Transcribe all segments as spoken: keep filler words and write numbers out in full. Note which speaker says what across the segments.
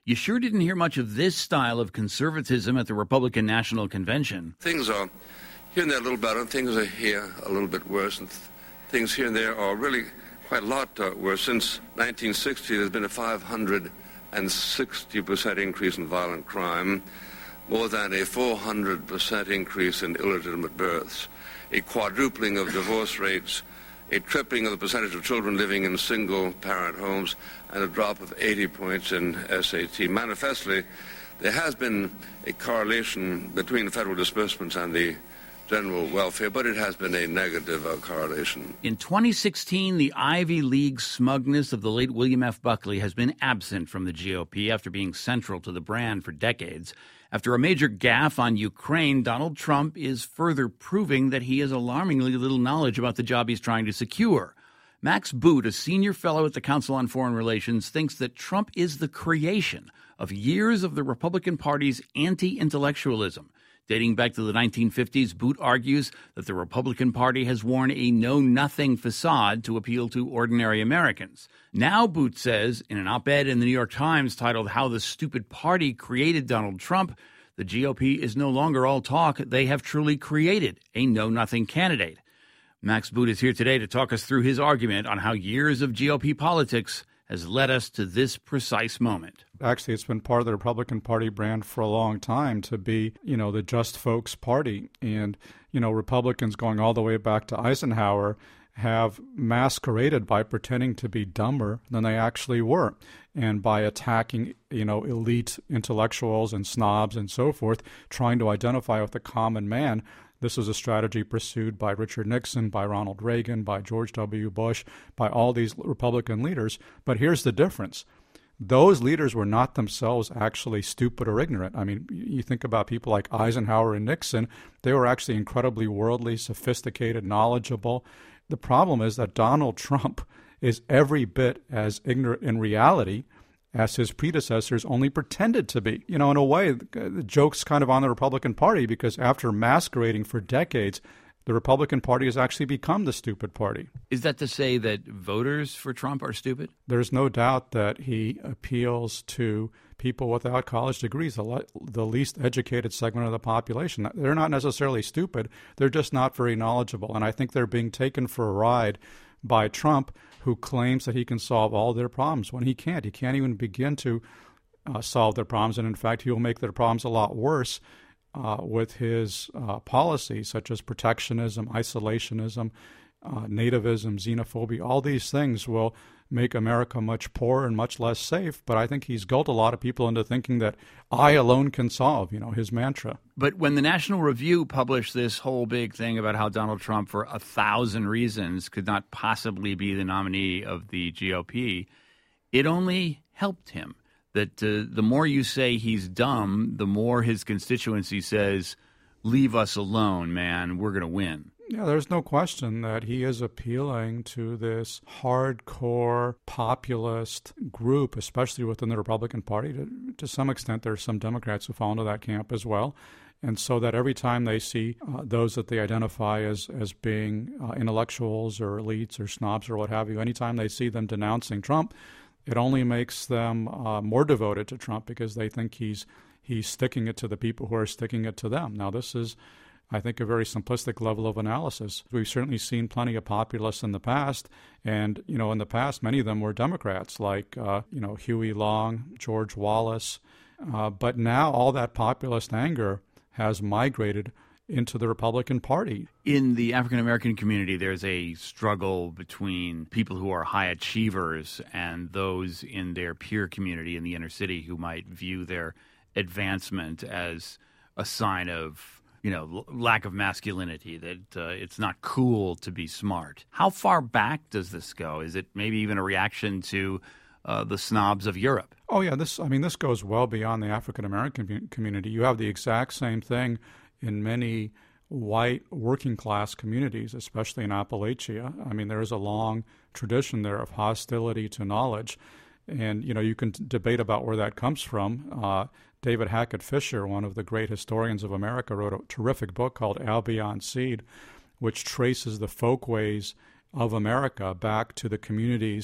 Speaker 1: You sure didn't hear much of this style of conservatism at the Republican National Convention.
Speaker 2: Things are here and there a little better, and things are here a little bit worse, and th- things here and there are really quite a lot uh, worse. Since nineteen sixty, there's been a five hundred sixty percent increase in violent crime, more than a four hundred percent increase in illegitimate births, a quadrupling of divorce rates, a tripling of the percentage of children living in single-parent homes, and a drop of eighty points in S A T. Manifestly, there has been a correlation between federal disbursements and the general welfare, but it has been a negative uh, correlation.
Speaker 1: In twenty sixteen, the Ivy League smugness of the late William F. Buckley has been absent from the G O P after being central to the brand for decades. After a major gaffe on Ukraine, Donald Trump is further proving that he has alarmingly little knowledge about the job he's trying to secure. Max Boot, a senior fellow at the Council on Foreign Relations, thinks that Trump is the creation of years of the Republican Party's anti-intellectualism. Dating back to the nineteen fifties, Boot argues that the Republican Party has worn a know-nothing facade to appeal to ordinary Americans. Now, Boot says, in an op-ed in the New York Times titled How the Stupid Party Created Donald Trump, the G O P is no longer all talk. They have truly created a know-nothing candidate. Max Boot is here today to talk us through his argument on how years of G O P politics has led us to this precise moment.
Speaker 3: Actually, it's been part of the Republican Party brand for a long time to be, you know, the just folks party. And, you know, Republicans going all the way back to Eisenhower have masqueraded by pretending to be dumber than they actually were, and by attacking, you know, elite intellectuals and snobs and so forth, trying to identify with the common man. This was a strategy pursued by Richard Nixon, by Ronald Reagan, by George W. Bush, by all these Republican leaders. But here's the difference. Those leaders were not themselves actually stupid or ignorant. I mean, you think about people like Eisenhower and Nixon, they were actually incredibly worldly, sophisticated, knowledgeable. The problem is that Donald Trump is every bit as ignorant in reality as his predecessors only pretended to be. You know, in a way, the joke's kind of on the Republican Party, because after masquerading for decades, the Republican Party has actually become the stupid party.
Speaker 1: Is that to say that voters for Trump are stupid?
Speaker 3: There's no doubt that he appeals to people without college degrees, the, le- the least educated segment of the population. They're not necessarily stupid. They're just not very knowledgeable. And I think they're being taken for a ride by Trump, who claims that he can solve all their problems when he can't. He can't even begin to uh, solve their problems. And in fact, he will make their problems a lot worse uh, with his uh, policies, such as protectionism, isolationism, uh, nativism, xenophobia. All these things will make America much poorer and much less safe. But I think he's gulled a lot of people into thinking that I alone can solve, you know, his mantra.
Speaker 1: But when the National Review published this whole big thing about how Donald Trump, for a thousand reasons, could not possibly be the nominee of the G O P, it only helped him. That uh, the more you say he's dumb, the more his constituency says, leave us alone, man, we're going to win.
Speaker 3: Yeah, there's no question that he is appealing to this hardcore populist group, especially within the Republican Party. To, to some extent, there's some Democrats who fall into that camp as well. And so that every time they see uh, those that they identify as, as being uh, intellectuals or elites or snobs or what have you, anytime they see them denouncing Trump, it only makes them uh, more devoted to Trump, because they think he's he's sticking it to the people who are sticking it to them. Now, this is, I think, a very simplistic level of analysis. We've certainly seen plenty of populists in the past, and, you know, in the past, many of them were Democrats, like, uh, you know, Huey Long, George Wallace. Uh, but now all that populist anger has migrated into the Republican Party.
Speaker 1: In the African-American community, there's a struggle between people who are high achievers and those in their peer community in the inner city who might view their advancement as a sign of, you know, lack of masculinity, that uh, it's not cool to be smart. How far back does this go? Is it maybe even a reaction to uh, the snobs of Europe?
Speaker 3: Oh, yeah. This, I mean, this goes well beyond the African-American community. You have the exact same thing in many white working-class communities, especially in Appalachia. I mean, there is a long tradition there of hostility to knowledge. And, you know, you can t- debate about where that comes from. Uh, David Hackett Fisher, one of the great historians of America, wrote a terrific book called Albion Seed, which traces the folkways of America back to the communities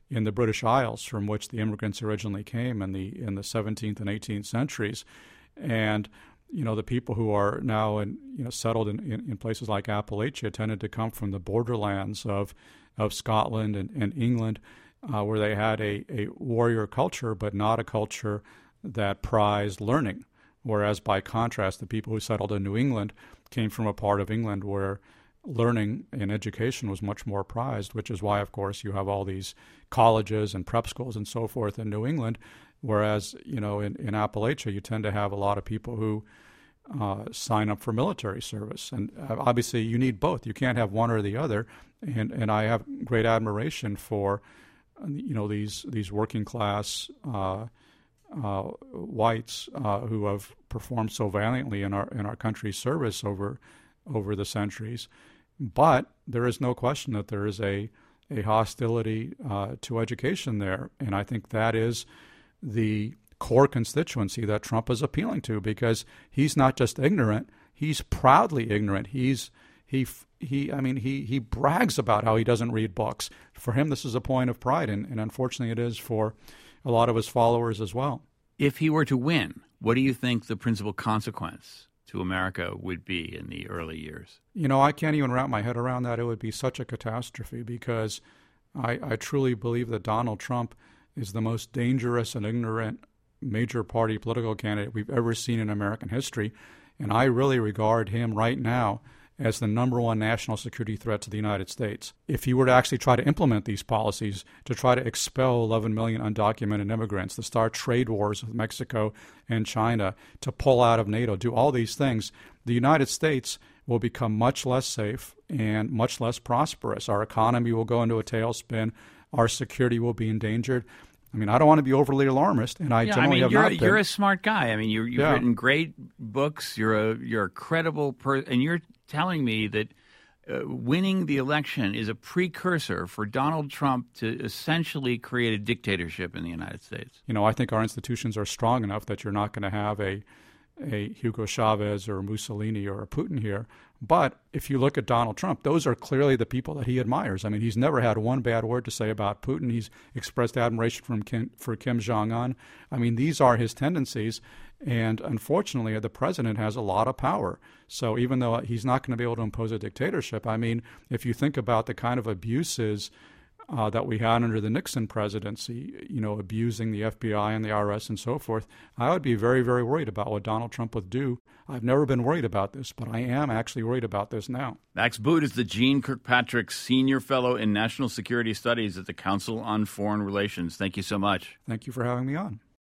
Speaker 3: in the British Isles, from which the immigrants originally came in the in the seventeenth and eighteenth centuries. And you know, the people who are now in, you know, settled in, in, in places like Appalachia tended to come from the borderlands of of Scotland and, and England, uh, where they had a, a warrior culture, but not a culture that prized learning. Whereas, by contrast, the people who settled in New England came from a part of England where learning and education was much more prized, which is why, of course, you have all these colleges and prep schools and so forth in New England. Whereas, you know, in, in Appalachia, you tend to have a lot of people who uh, sign up for military service. And uh, obviously, you need both. You can't have one or the other. And and I have great admiration for, you know, these these working class uh, uh, whites uh, who have performed so valiantly in our in our country's service over over the centuries. But there is no question that there is a a hostility uh, to education there, and I think that is the core constituency that Trump is appealing to, because he's not just ignorant; he's proudly ignorant. He's he he. I mean, he he brags about how he doesn't read books. For him, this is a point of pride, and, and unfortunately, it is for a lot of his followers as well.
Speaker 1: If he were to win, what do you think the principal consequence to America would be in the early years?
Speaker 3: You know, I can't even wrap my head around that. It would be such a catastrophe, because I, I truly believe that Donald Trump is the most dangerous and ignorant major party political candidate we've ever seen in American history. And I really regard him right now as the number one national security threat to the United States. If he were to actually try to implement these policies, to try to expel eleven million undocumented immigrants, to start trade wars with Mexico and China, to pull out of NATO, do all these things, the United States will become much less safe and much less prosperous. Our economy will go into a tailspin. Our security will be endangered. I mean, I don't want to be overly alarmist, and I
Speaker 1: yeah,
Speaker 3: generally
Speaker 1: I mean,
Speaker 3: have
Speaker 1: you're,
Speaker 3: not been.
Speaker 1: You're a smart guy. I mean, you, you've
Speaker 3: yeah.
Speaker 1: written great books. You're a you're a credible person, and you're telling me that uh, winning the election is a precursor for Donald Trump to essentially create a dictatorship in the United States.
Speaker 3: You know, I think our institutions are strong enough that you're not going to have a a Hugo Chavez or a Mussolini or a Putin here. But if you look at Donald Trump, those are clearly the people that he admires. I mean, he's never had one bad word to say about Putin. He's expressed admiration from Kim, for Kim Jong-un. I mean, these are his tendencies. And unfortunately, the president has a lot of power. So even though he's not going to be able to impose a dictatorship, I mean, if you think about the kind of abuses Uh, that we had under the Nixon presidency, you know, abusing the F B I and the I R S and so forth, I would be very, very worried about what Donald Trump would do. I've never been worried about this, but I am actually worried about this now.
Speaker 1: Max Boot is the Jeane Kirkpatrick Senior Fellow in National Security Studies at the Council on Foreign Relations. Thank you so much.
Speaker 3: Thank you for having me on.